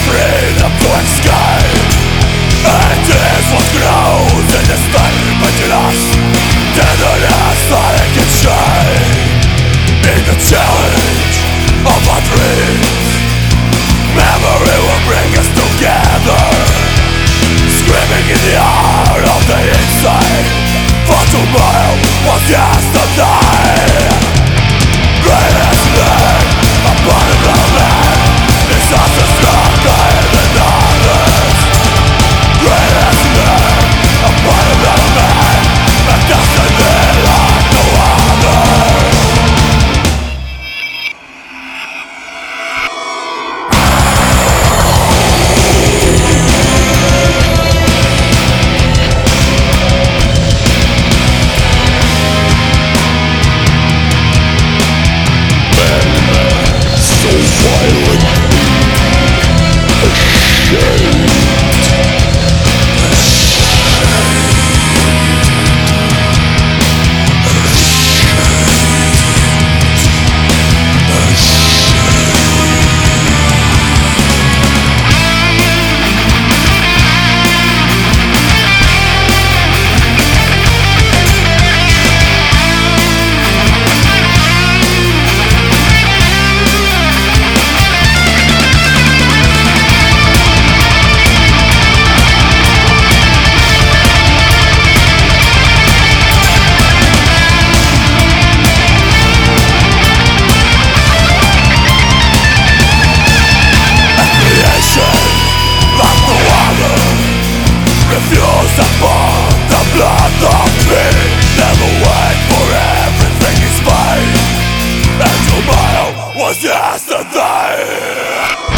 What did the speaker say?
freedom to escape. It is what grows in this pain between us. Tenderness that can shine in the challenge of our dreams. Memory will bring us together, screaming in the heart of the inside. For tomorrow was yesterday. Greatest man, a bottom of man, is us a stronger than others. Greatest man, a bottom of man, that doesn't live like no other. Refuse upon the blood of me. Never wait for everything is fine. And tomorrow was yesterday.